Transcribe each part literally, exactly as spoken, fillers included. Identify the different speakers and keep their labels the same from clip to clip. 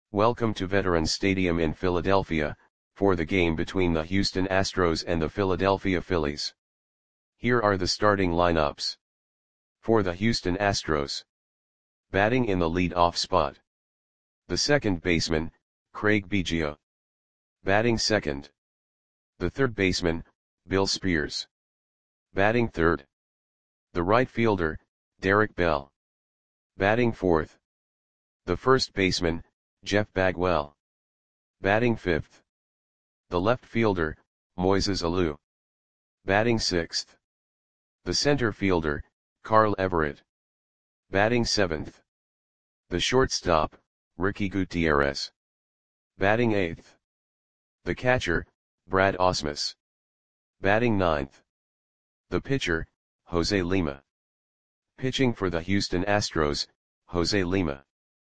Speaker 1: Welcome to Veterans Stadium in Philadelphia, for the game between the Houston Astros and the Philadelphia Phillies. Here are the starting lineups. For the Houston Astros. Batting in the lead-off spot. The second baseman, Craig Biggio. Batting second. The third baseman, Bill Spears. Batting third. The right fielder, Derek Bell. Batting fourth. The first baseman, Jeff Bagwell. Batting fifth. The left fielder, Moises Alou. Batting sixth. The center fielder, Carl Everett. Batting seventh. The shortstop, Ricky Gutierrez. Batting eighth. The catcher, Brad Ausmus. Batting ninth. The pitcher, Jose Lima. Pitching for the Houston Astros, Jose Lima.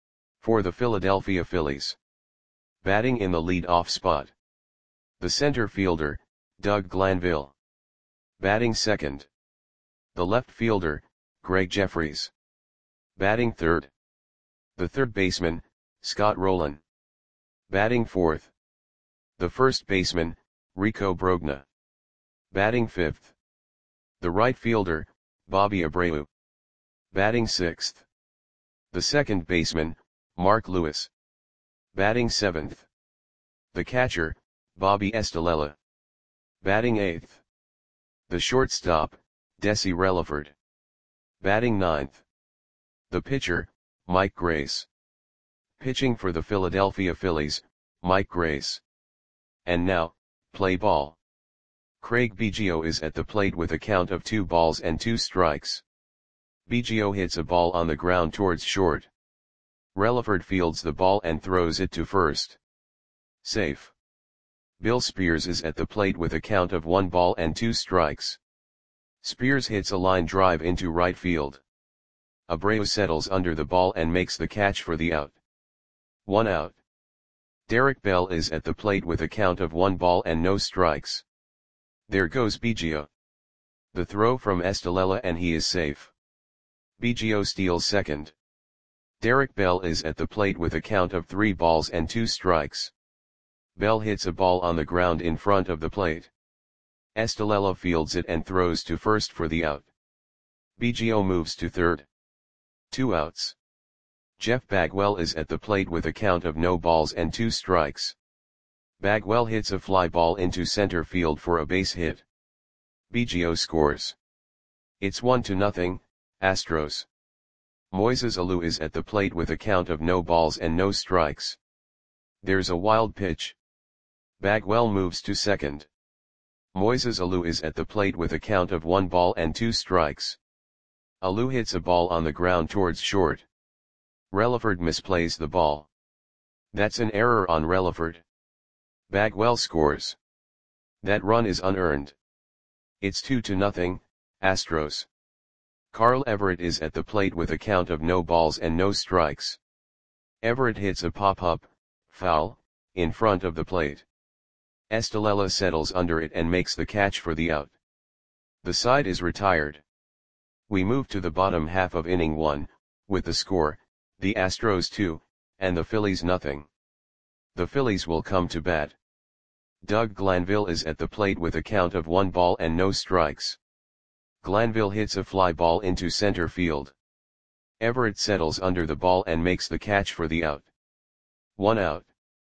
Speaker 1: For the Philadelphia Phillies. Batting in the lead-off spot. The center fielder, Doug Glanville. Batting second. The left fielder, Greg Jeffries. Batting third. The third baseman, Scott Rolen. Batting fourth. The first baseman, Rico Brogna. Batting fifth. The right fielder, Bobby Abreu. Batting sixth. The second baseman, Mark Lewis. Batting seventh. The catcher, Bobby Estalella. Batting eighth. The shortstop, Desi Relaford. Batting ninth. The pitcher, Mike Grace. Pitching for the Philadelphia Phillies, Mike Grace. And now, play ball. Craig Biggio is at the plate with a count of two balls and two strikes. Biggio hits a ball on the ground towards short. Relaford fields the ball and throws it to first. Safe. Bill Spears is at the plate with a count of one ball and two strikes. Spears hits a line drive into right field. Abreu settles under the ball and makes the catch for the out. One out. Derek Bell is at the plate with a count of one ball and no strikes. There goes Biggio. The throw from Estalella and he is safe. Biggio steals second. Derek Bell is at the plate with a count of three balls and two strikes. Bell hits a ball on the ground in front of the plate. Estalella fields it and throws to first for the out. Biggio moves to third. Two outs. Jeff Bagwell is at the plate with a count of no balls and two strikes. Bagwell hits a fly ball into center field for a base hit. Biggio scores. It's one to nothing, Astros. Moises Alou is at the plate with a count of no balls and no strikes. There's a wild pitch. Bagwell moves to second. Moises Alou is at the plate with a count of one ball and two strikes. Alou hits a ball on the ground towards short. Relaford misplays the ball. That's an error on Relaford. Bagwell scores. That run is unearned. It's two to nothing, Astros. Carl Everett is at the plate with a count of no balls and no strikes. Everett hits a pop-up, foul, in front of the plate. Estalella settles under it and makes the catch for the out. The side is retired. We move to the bottom half of inning one, with the score, the Astros two, and the Phillies nothing. The Phillies will come to bat. Doug Glanville is at the plate with a count of one ball and no strikes. Glanville hits a fly ball into center field. Everett settles under the ball and makes the catch for the out. One out.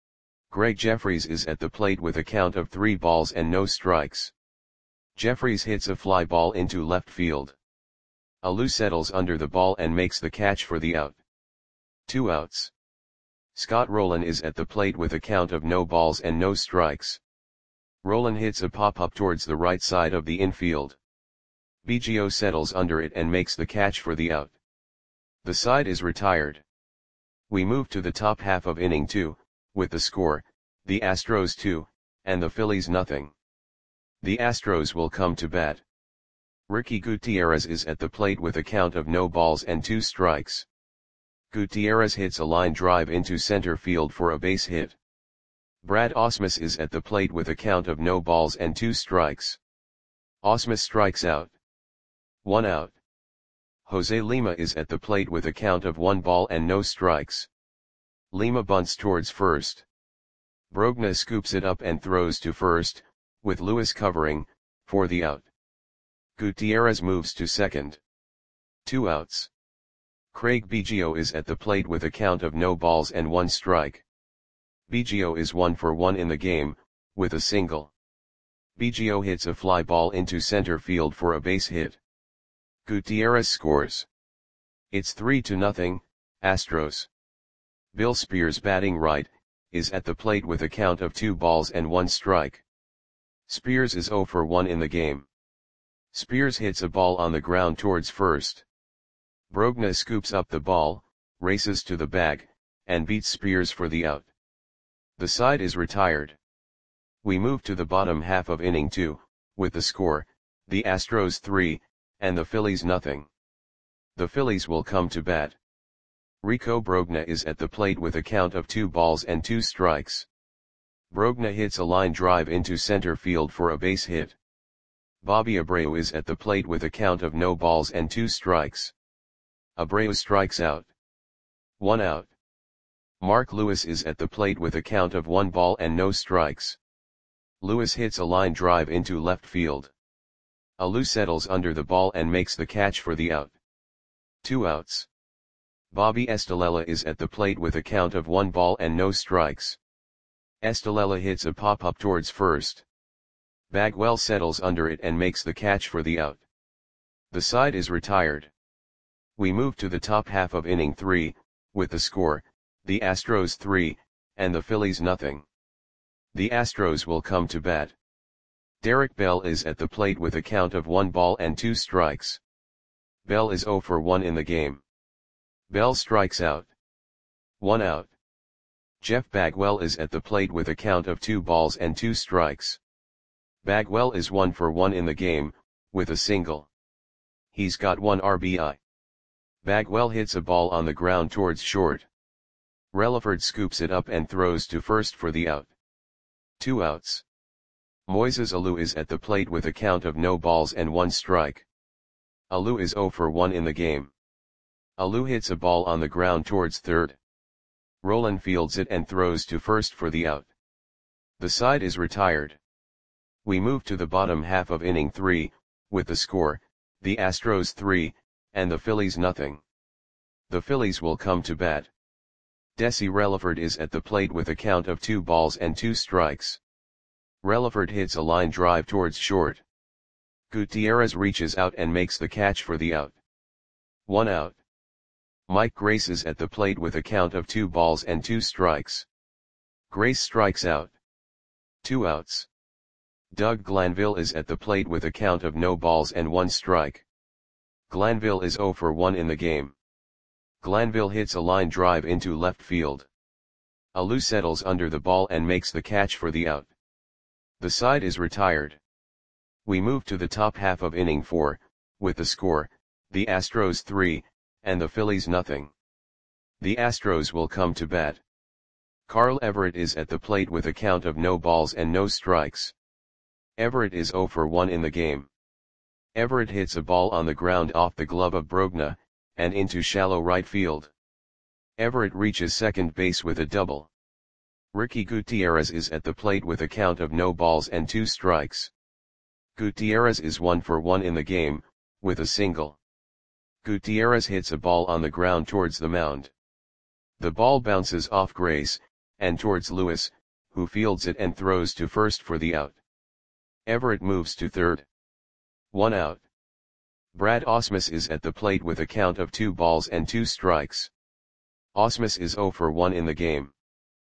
Speaker 1: Greg Jeffries is at the plate with a count of three balls and no strikes. Jeffries hits a fly ball into left field. Alou settles under the ball and makes the catch for the out. Two outs. Scott Rolen is at the plate with a count of no balls and no strikes. Rolen hits a pop-up towards the right side of the infield. Biggio settles under it and makes the catch for the out. The side is retired. We move to the top half of inning two, with the score, the Astros two, and the Phillies nothing. The Astros will come to bat. Ricky Gutierrez is at the plate with a count of no balls and two strikes. Gutierrez hits a line drive into center field for a base hit. Brad Ausmus is at the plate with a count of no balls and two strikes. Ausmus strikes out. One out. Jose Lima is at the plate with a count of one ball and no strikes. Lima bunts towards first. Brogna scoops it up and throws to first, with Lewis covering, for the out. Gutierrez moves to second. Two outs. Craig Biggio is at the plate with a count of no balls and one strike. Biggio is one for one in the game, with a single. Biggio hits a fly ball into center field for a base hit. Gutierrez scores. It's three to nothing, Astros. Bill Spears, batting right, is at the plate with a count of two balls and one strike. Spears is zero for one in the game. Spears hits a ball on the ground towards first. Brogna scoops up the ball, races to the bag, and beats Spears for the out. The side is retired. We move to the bottom half of inning two, with the score, the Astros three, and the Phillies nothing. The Phillies will come to bat. Rico Brogna is at the plate with a count of two balls and two strikes. Brogna hits a line drive into center field for a base hit. Bobby Abreu is at the plate with a count of no balls and two strikes. Abreu strikes out. One out. Mark Lewis is at the plate with a count of one ball and no strikes. Lewis hits a line drive into left field. Alou settles under the ball and makes the catch for the out. Two outs. Bobby Estalella is at the plate with a count of one ball and no strikes. Estalella hits a pop-up towards first. Bagwell settles under it and makes the catch for the out. The side is retired. We move to the top half of inning three, with the score, the Astros three, and the Phillies nothing. The Astros will come to bat. Derek Bell is at the plate with a count of one ball and two strikes. Bell is zero for one in the game. Bell strikes out. One out. Jeff Bagwell is at the plate with a count of two balls and two strikes. Bagwell is one for one in the game, with a single. He's got one R B I. Bagwell hits a ball on the ground towards short. Relaford scoops it up and throws to first for the out. Two outs. Moises Alou is at the plate with a count of no balls and one strike. Alou is zero for one in the game. Alou hits a ball on the ground towards third. Roland fields it and throws to first for the out. The side is retired. We move to the bottom half of inning three, with the score, the Astros three, and the Phillies nothing. The Phillies will come to bat. Desi Relaford is at the plate with a count of two balls and two strikes. Relaford hits a line drive towards short. Gutierrez reaches out and makes the catch for the out. One out. Mike Grace is at the plate with a count of two balls and two strikes. Grace strikes out. Two outs. Doug Glanville is at the plate with a count of no balls and one strike. Glanville is zero for one in the game. Glanville hits a line drive into left field. Alou settles under the ball and makes the catch for the out. The side is retired. We move to the top half of inning four, with the score, the Astros three, and the Phillies nothing. The Astros will come to bat. Carl Everett is at the plate with a count of no balls and no strikes. Everett is zero for one in the game. Everett hits a ball on the ground off the glove of Brogna, and into shallow right field. Everett reaches second base with a double. Ricky Gutierrez is at the plate with a count of no balls and two strikes. Gutierrez is one for one in the game, with a single. Gutierrez hits a ball on the ground towards the mound. The ball bounces off Grace, and towards Lewis, who fields it and throws to first for the out. Everett moves to third. One out. Brad Ausmus is at the plate with a count of two balls and two strikes. Ausmus is zero for one in the game.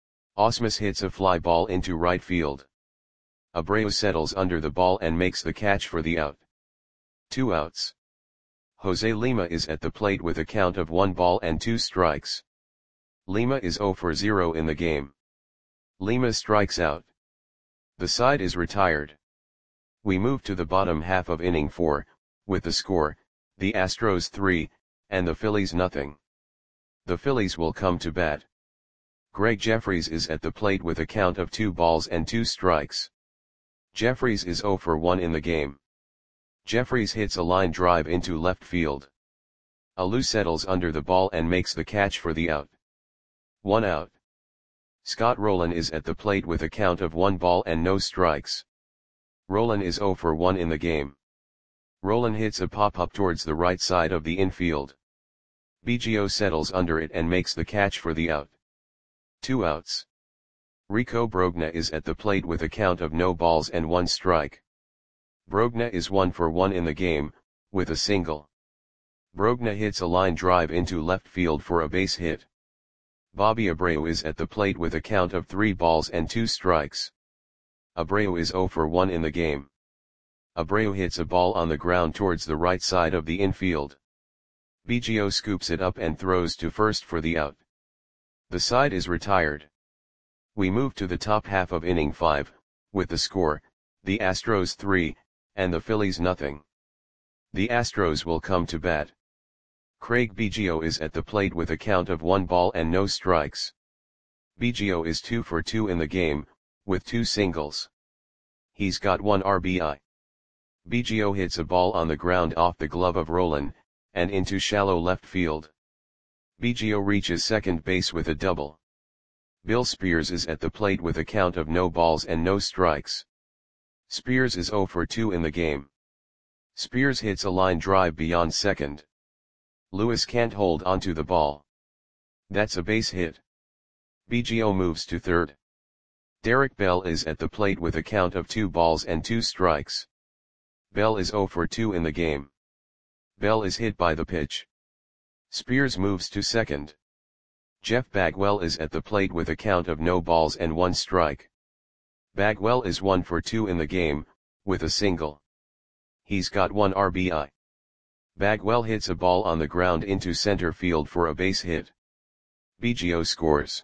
Speaker 1: Ausmus hits a fly ball into right field. Abreu settles under the ball and makes the catch for the out. Two outs. Jose Lima is at the plate with a count of one ball and two strikes. Lima is zero for zero in the game. Lima strikes out. The side is retired. We move to the bottom half of inning four, with the score, the Astros three, and the Phillies nothing. The Phillies will come to bat. Greg Jeffries is at the plate with a count of two balls and two strikes. Jeffries is zero for one in the game. Jeffries hits a line drive into left field. Alou settles under the ball and makes the catch for the out. One out. Scott Rowland is at the plate with a count of one ball and no strikes. Rowland is zero for one in the game. Rowland hits a pop-up towards the right side of the infield. Biggio settles under it and makes the catch for the out. Two outs. Rico Brogna is at the plate with a count of no balls and one strike. Brogna is one for one in the game, with a single. Brogna hits a line drive into left field for a base hit. Bobby Abreu is at the plate with a count of three balls and two strikes. Abreu is zero for one in the game. Abreu hits a ball on the ground towards the right side of the infield. Biggio scoops it up and throws to first for the out. The side is retired. We move to the top half of inning five, with the score, the Astros three, and the Phillies nothing. The Astros will come to bat. Craig Biggio is at the plate with a count of one ball and no strikes. Biggio is two for two in the game, with two singles. He's got one R B I. Biggio hits a ball on the ground off the glove of Rowland, and into shallow left field. Biggio reaches second base with a double. Bill Spears is at the plate with a count of no balls and no strikes. Spears is zero for two in the game. Spears hits a line drive beyond second. Lewis can't hold onto the ball. That's a base hit. Biggio moves to third. Derek Bell is at the plate with a count of two balls and two strikes. Bell is zero for two in the game. Bell is hit by the pitch. Spears moves to second. Jeff Bagwell is at the plate with a count of no balls and one strike. Bagwell is one for two in the game, with a single. He's got one R B I. Bagwell hits a ball on the ground into center field for a base hit. Biggio scores.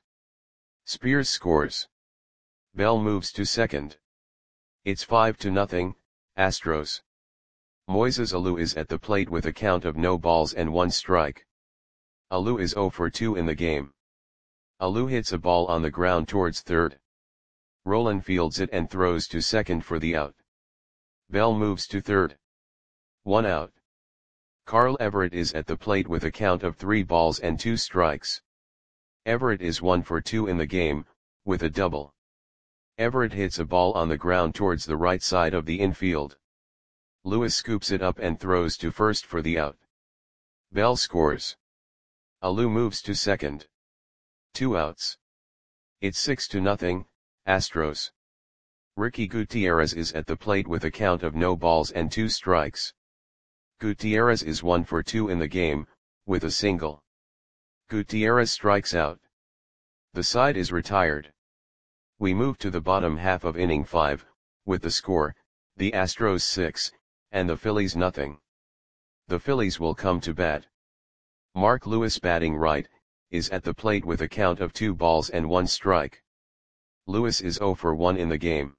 Speaker 1: Spears scores. Bell moves to second. It's five to nothing, Astros. Moises Alou is at the plate with a count of no balls and one strike. Alou is zero for two in the game. Alou hits a ball on the ground towards third. Rowland fields it and throws to second for the out. Bell moves to third. One out. Carl Everett is at the plate with a count of three balls and two strikes. Everett is one for two in the game, with a double. Everett hits a ball on the ground towards the right side of the infield. Lewis scoops it up and throws to first for the out. Bell scores. Alou moves to second. Two outs. It's six to nothing, Astros. Ricky Gutierrez is at the plate with a count of no balls and two strikes. Gutierrez is one for two in the game, with a single. Gutierrez strikes out. The side is retired. We move to the bottom half of inning five, with the score, the Astros six, and the Phillies nothing. The Phillies will come to bat. Mark Lewis batting right, is at the plate with a count of two balls and one strike. Lewis is zero for one in the game.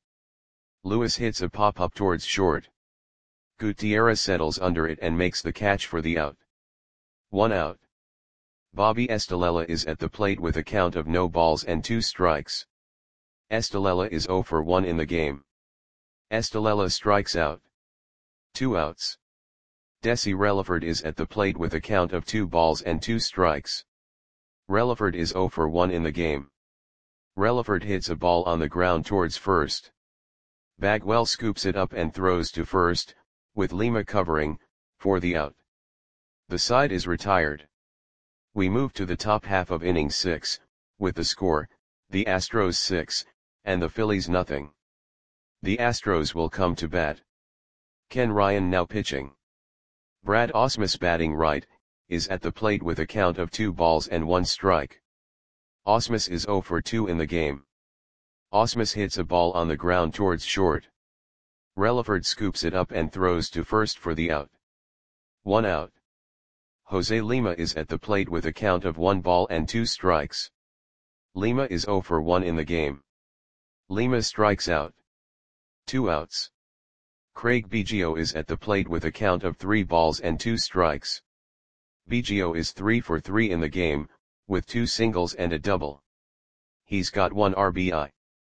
Speaker 1: Lewis hits a pop-up towards short. Gutierrez settles under it and makes the catch for the out. One out. Bobby Estalella is at the plate with a count of no balls and two strikes. Estalella is zero for one in the game. Estalella strikes out. Two outs. Desi Relaford is at the plate with a count of two balls and two strikes. Relaford is zero for one in the game. Relaford hits a ball on the ground towards first. Bagwell scoops it up and throws to first, with Lima covering, for the out. The side is retired. We move to the top half of inning six, with the score, the Astros six, and the Phillies nothing. The Astros will come to bat. Ken Ryan now pitching. Brad Ausmus batting right, is at the plate with a count of two balls and one strike. Ausmus is zero for two in the game. Ausmus hits a ball on the ground towards short. Relaford scoops it up and throws to first for the out. One out. Jose Lima is at the plate with a count of one ball and two strikes. Lima is zero for one in the game. Lima strikes out. Two outs. Craig Biggio is at the plate with a count of three balls and two strikes. Biggio is three for three in the game, with two singles and a double. He's got one R B I.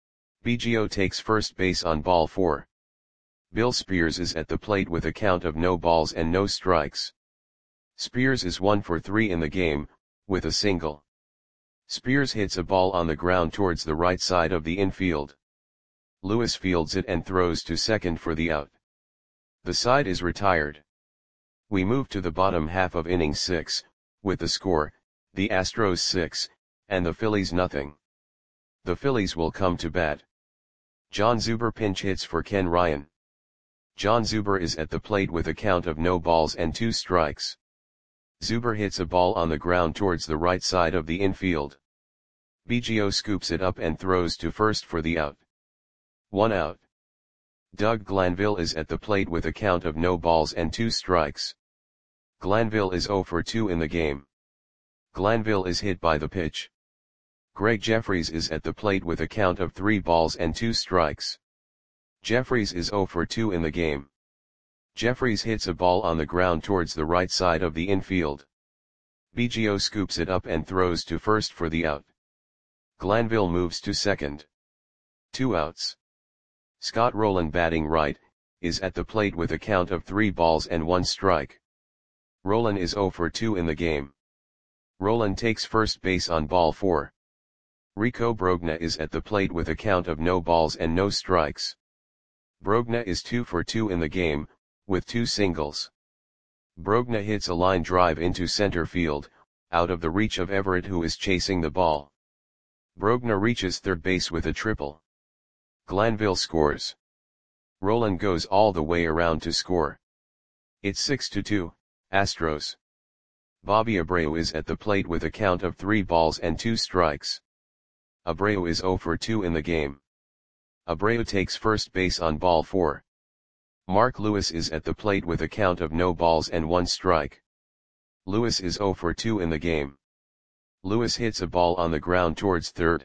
Speaker 1: Biggio takes first base on ball four. Bill Spears is at the plate with a count of no balls and no strikes. Spears is one for three in the game, with a single. Spears hits a ball on the ground towards the right side of the infield. Lewis fields it and throws to second for the out. The side is retired. We move to the bottom half of inning six, with the score, the Astros six, and the Phillies nothing. The Phillies will come to bat. John Zuber pinch hits for Ken Ryan. John Zuber is at the plate with a count of no balls and two strikes. Zuber hits a ball on the ground towards the right side of the infield. Biggio scoops it up and throws to first for the out. One out. Doug Glanville is at the plate with a count of no balls and two strikes. Glanville is zero for two in the game. Glanville is hit by the pitch. Greg Jeffries is at the plate with a count of three balls and two strikes. Jeffries is zero for two in the game. Jeffries hits a ball on the ground towards the right side of the infield. Biggio scoops it up and throws to first for the out. Glanville moves to second. Two outs. Scott Rowland, batting right, is at the plate with a count of three balls and one strike. Rowland is zero for two in the game. Rowland takes first base on ball four. Rico Brogna is at the plate with a count of no balls and no strikes. Brogna is two for two in the game, with two singles. Brogna hits a line drive into center field, out of the reach of Everett, who is chasing the ball. Brogna reaches third base with a triple. Glanville scores. Rowland goes all the way around to score. It's six to two, Astros. Bobby Abreu is at the plate with a count of three balls and two strikes. Abreu is zero for two in the game. Abreu takes first base on ball four. Mark Lewis is at the plate with a count of no balls and one strike. Lewis is zero for two in the game. Lewis hits a ball on the ground towards third.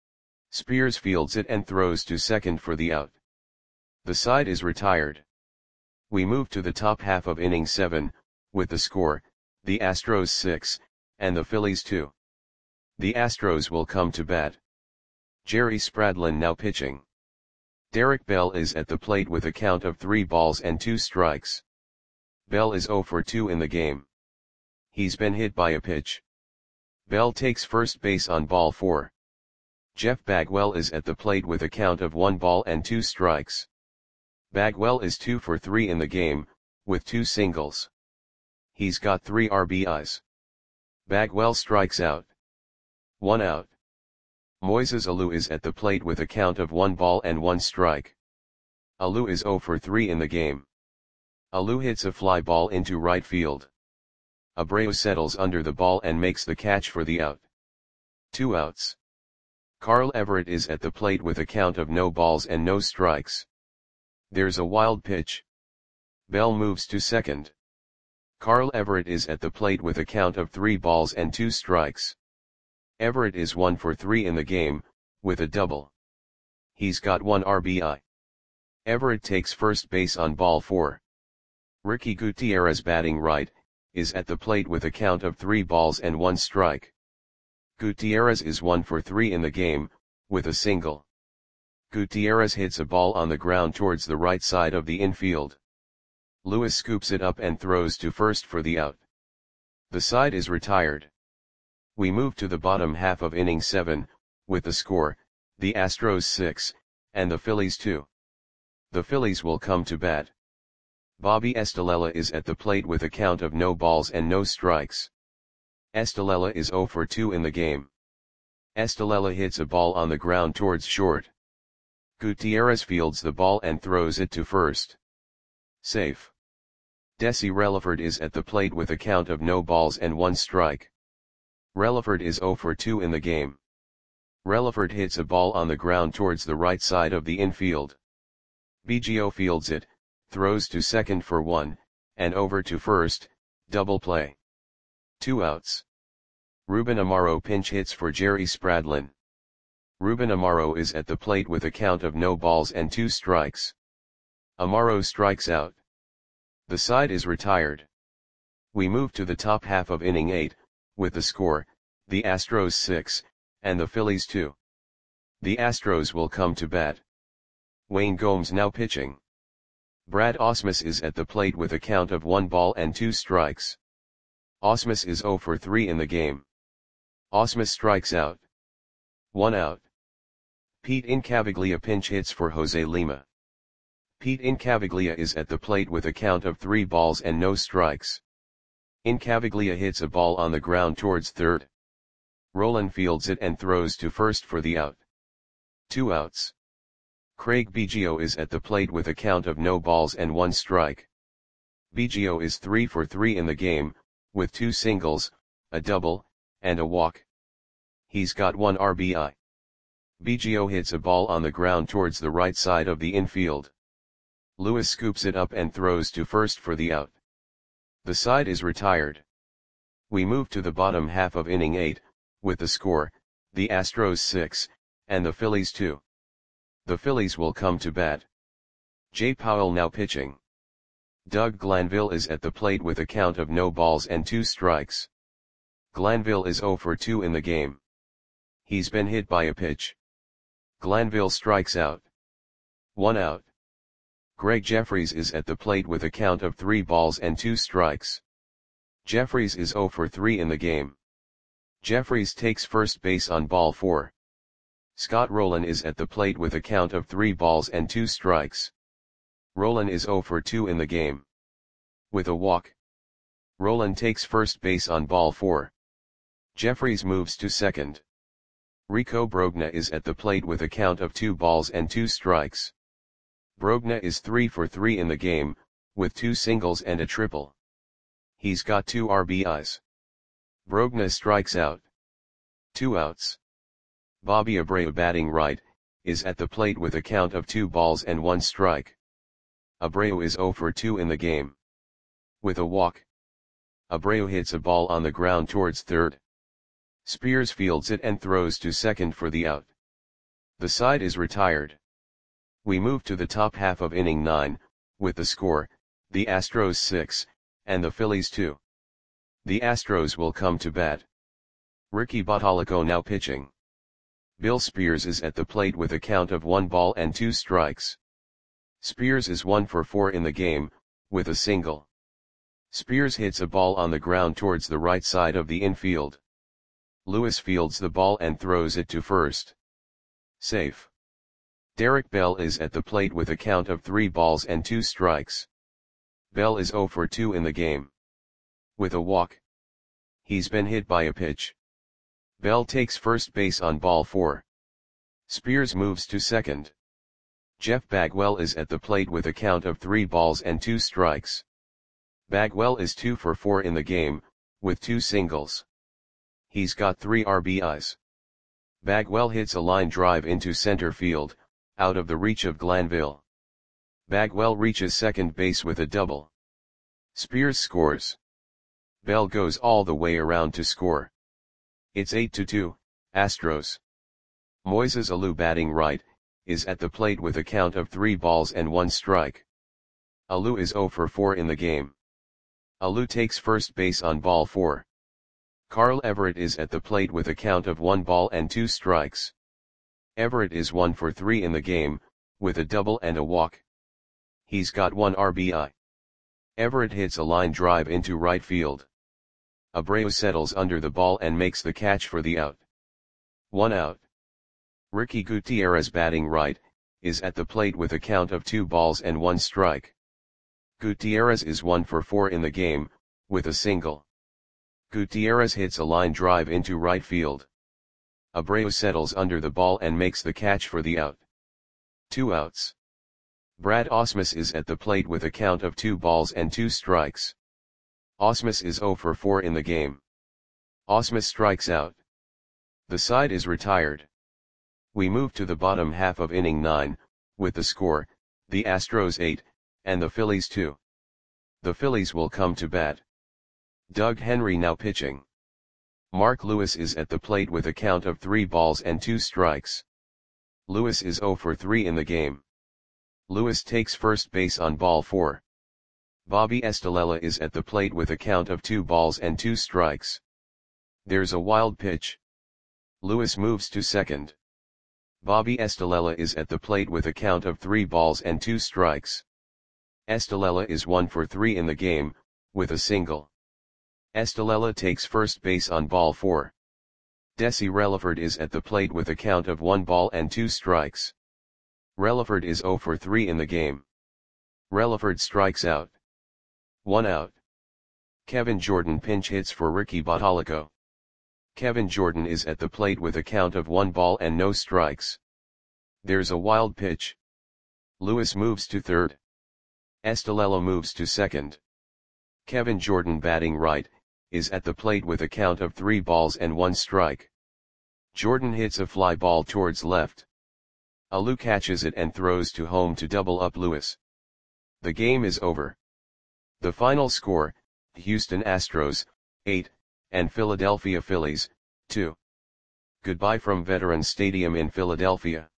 Speaker 1: Spears fields it and throws to second for the out. The side is retired. We move to the top half of inning seven, with the score, the Astros six, and the Phillies two. The Astros will come to bat. Jerry Spradlin now pitching. Derek Bell is at the plate with a count of three balls and two strikes. Bell is zero for two in the game. He's been hit by a pitch. Bell takes first base on ball four. Jeff Bagwell is at the plate with a count of one ball and two strikes. Bagwell is two for three in the game, with two singles. He's got three R B Is. Bagwell strikes out. One out. Moises Alou is at the plate with a count of one ball and one strike. Alou is zero for three in the game. Alou hits a fly ball into right field. Abreu settles under the ball and makes the catch for the out. Two outs. Carl Everett is at the plate with a count of no balls and no strikes. There's a wild pitch. Bell moves to second. Carl Everett is at the plate with a count of three balls and two strikes. Everett is one for three in the game, with a double. He's got one R B I. Everett takes first base on ball four. Ricky Gutierrez, batting right, is at the plate with a count of three balls and one strike. Gutierrez is one for three in the game, with a single. Gutierrez hits a ball on the ground towards the right side of the infield. Lewis scoops it up and throws to first for the out. The side is retired. We move to the bottom half of inning seven, with the score, the Astros six, and the Phillies two. The Phillies will come to bat. Bobby Estalella is at the plate with a count of no balls and no strikes. Estalella is zero for two in the game. Estalella hits a ball on the ground towards short. Gutierrez fields the ball and throws it to first. Safe. Desi Relaford is at the plate with a count of no balls and one strike. Relaford is zero for two in the game. Relaford hits a ball on the ground towards the right side of the infield. Biggio fields it, throws to second for one, and over to first, double play. Two outs. Ruben Amaro pinch hits for Jerry Spradlin. Ruben Amaro is at the plate with a count of no balls and two strikes. Amaro strikes out. The side is retired. We move to the top half of inning eight, with the score, the Astros six, and the Phillies two. The Astros will come to bat. Wayne Gomes now pitching. Brad Ausmus is at the plate with a count of one ball and two strikes. Ausmus is zero for three in the game. Ausmus strikes out. One out. Pete Incaviglia pinch hits for Jose Lima. Pete Incaviglia is at the plate with a count of three balls and no strikes. Incaviglia hits a ball on the ground towards third. Rolen fields it and throws to first for the out. Two outs. Craig Biggio is at the plate with a count of no balls and one strike. Biggio is three for three in the game, with two singles, a double, and a walk. He's got one R B I. Biggio hits a ball on the ground towards the right side of the infield. Lewis scoops it up and throws to first for the out. The side is retired. We move to the bottom half of inning eight, with the score, the Astros six, and the Phillies two. The Phillies will come to bat. Jay Powell now pitching. Doug Glanville is at the plate with a count of no balls and two strikes. Glanville is zero for two in the game. He's been hit by a pitch. Glanville strikes out. One out. Greg Jeffries is at the plate with a count of three balls and two strikes. Jeffries is zero for three in the game. Jeffries takes first base on ball four. Scott Rolen is at the plate with a count of three balls and two strikes. Rolen is zero for two in the game. With a walk. Rolen takes first base on ball four. Jeffries moves to second. Rico Brogna is at the plate with a count of two balls and two strikes. Brogna is three for three in the game, with two singles and a triple. He's got two R B Is. Brogna strikes out. Two outs. Bobby Abreu batting right, is at the plate with a count of two balls and one strike. Abreu is zero for two in the game. With a walk. Abreu hits a ball on the ground towards third. Spears fields it and throws to second for the out. The side is retired. We move to the top half of inning nine, with the score, the Astros six, and the Phillies two. The Astros will come to bat. Ricky Bottalico now pitching. Bill Spears is at the plate with a count of one ball and two strikes. Spears is one for four in the game, with a single. Spears hits a ball on the ground towards the right side of the infield. Lewis fields the ball and throws it to first. Safe. Derek Bell is at the plate with a count of three balls and two strikes. Bell is zero for two in the game. With a walk. He's been hit by a pitch. Bell takes first base on ball four. Spears moves to second. Jeff Bagwell is at the plate with a count of three balls and two strikes. Bagwell is two for four in the game, with two singles. He's got three R B Is. Bagwell hits a line drive into center field, out of the reach of Glanville. Bagwell reaches second base with a double. Spears scores. Bell goes all the way around to score. It's eight to two, Astros. Moises Alou batting right, is at the plate with a count of three balls and one strike. Alou is zero for four in the game. Alou takes first base on ball four. Carl Everett is at the plate with a count of one ball and two strikes. Everett is one for three in the game, with a double and a walk. He's got one R B I. Everett hits a line drive into right field. Abreu settles under the ball and makes the catch for the out. One out. Ricky Gutierrez batting right, is at the plate with a count of two balls and one strike. Gutierrez is one for four in the game, with a single. Gutierrez hits a line drive into right field. Abreu settles under the ball and makes the catch for the out. Two outs. Brad Ausmus is at the plate with a count of two balls and two strikes. Ausmus is zero for four in the game. Ausmus strikes out. The side is retired. We move to the bottom half of inning nine, with the score, the Astros eight, and the Phillies two. The Phillies will come to bat. Doug Henry now pitching. Mark Lewis is at the plate with a count of three balls and two strikes. Lewis is zero for three in the game. Lewis takes first base on ball four. Bobby Estalella is at the plate with a count of two balls and two strikes. There's a wild pitch. Lewis moves to second. Bobby Estalella is at the plate with a count of three balls and two strikes. Estalella is one for three in the game, with a single. Estalella takes first base on ball four. Desi Relaford is at the plate with a count of one ball and two strikes. Relaford is zero for three in the game. Relaford strikes out. One out. Kevin Jordan pinch hits for Ricky Bottalico. Kevin Jordan is at the plate with a count of one ball and no strikes. There's a wild pitch. Lewis moves to third. Estelello moves to second. Kevin Jordan, batting right, is at the plate with a count of three balls and one strike. Jordan hits a fly ball towards left. Alou catches it and throws to home to double up Lewis. The game is over. The final score, Houston Astros, eight, and Philadelphia Phillies, two. Goodbye from Veterans Stadium in Philadelphia.